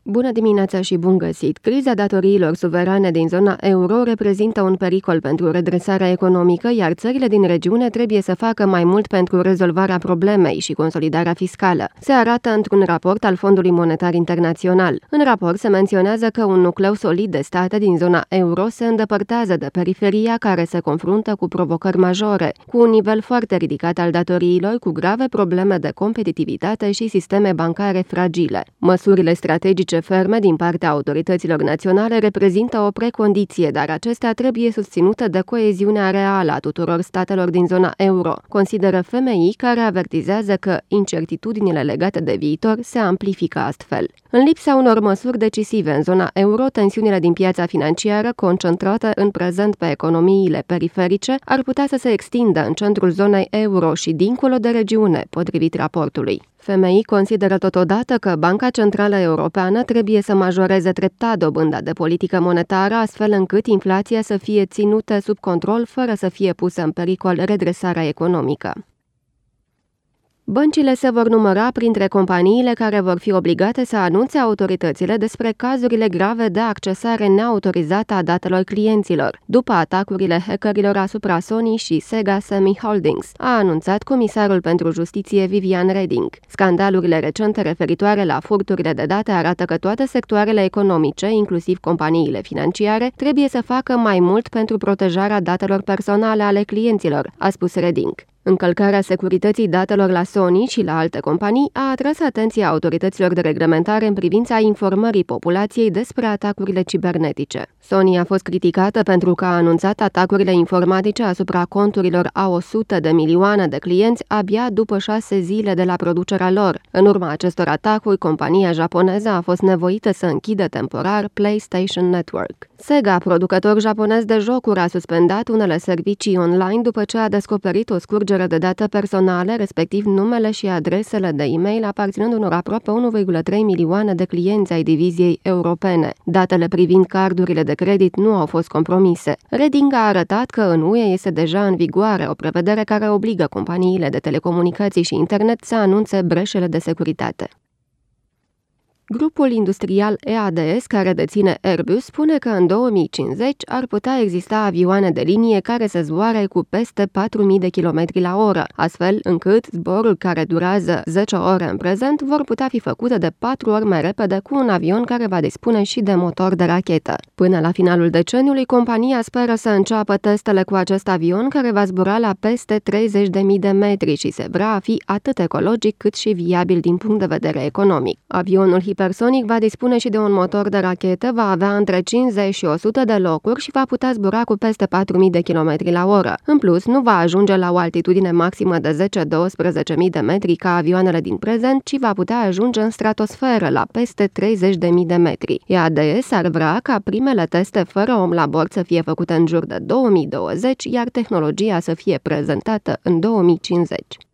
Bună dimineața și bun găsit! Criza datoriilor suverane din zona euro reprezintă un pericol pentru redresarea economică, iar țările din regiune trebuie să facă mai mult pentru rezolvarea problemei și consolidarea fiscală. Se arată într-un raport al Fondului Monetar Internațional. În raport se menționează că un nucleu solid de state din zona euro se îndepărtează de periferia care se confruntă cu provocări majore, cu un nivel foarte ridicat al datoriilor, cu grave probleme de competitivitate și sisteme bancare fragile. Măsurile strategice ferme din partea autorităților naționale reprezintă o precondiție, dar acestea trebuie susținute de coeziunea reală a tuturor statelor din zona euro, consideră FMI, care avertizează că incertitudinile legate de viitor se amplifică astfel. În lipsa unor măsuri decisive în zona euro, tensiunile din piața financiară, concentrate în prezent pe economiile periferice, ar putea să se extindă în centrul zonei euro și dincolo de regiune, potrivit raportului. FMI consideră totodată că Banca Centrală Europeană trebuie să majoreze treptat dobânda de politică monetară, astfel încât inflația să fie ținută sub control fără să fie pusă în pericol redresarea economică. Băncile se vor număra printre companiile care vor fi obligate să anunțe autoritățile despre cazurile grave de accesare neautorizată a datelor clienților, după atacurile hackerilor asupra Sony și Sega Sammy Holdings, a anunțat comisarul pentru justiție Viviane Reding. Scandalurile recente referitoare la furturile de date arată că toate sectoarele economice, inclusiv companiile financiare, trebuie să facă mai mult pentru protejarea datelor personale ale clienților, a spus Reding. Încălcarea securității datelor la Sony și la alte companii a atras atenția autorităților de reglementare în privința informării populației despre atacurile cibernetice. Sony a fost criticată pentru că a anunțat atacurile informatice asupra conturilor a 100 de milioane de clienți abia după 6 zile de la producerea lor. În urma acestor atacuri, compania japoneză a fost nevoită să închidă temporar PlayStation Network. Sega, producător japonez de jocuri, a suspendat unele servicii online după ce a descoperit o scurgere de date personale, respectiv numele și adresele de e-mail aparținând unor aproape 1,3 milioane de clienți ai diviziei europene. Datele privind cardurile de credit nu au fost compromise. Reding a arătat că în UE este deja în vigoare o prevedere care obligă companiile de telecomunicații și internet să anunțe breșele de securitate. Grupul industrial EADS, care deține Airbus, spune că în 2050 ar putea exista avioane de linie care să zboare cu peste 4.000 de km la oră, astfel încât zboruri care durează 10 ore în prezent vor putea fi făcute de 4 ori mai repede cu un avion care va dispune și de motor de rachetă. Până la finalul deceniului, compania speră să înceapă testele cu acest avion, care va zbura la peste 30.000 de metri și se vrea a fi atât ecologic cât și viabil din punct de vedere economic. Avionul hipersonic va dispune și de un motor de rachetă, va avea între 50 și 100 de locuri și va putea zbura cu peste 4.000 de km la oră. În plus, nu va ajunge la o altitudine maximă de 10-12.000 de metri ca avioanele din prezent, ci va putea ajunge în stratosferă la peste 30.000 de metri. EADS ar vrea ca primele teste fără om la bord să fie făcute în jur de 2020, iar tehnologia să fie prezentată în 2050.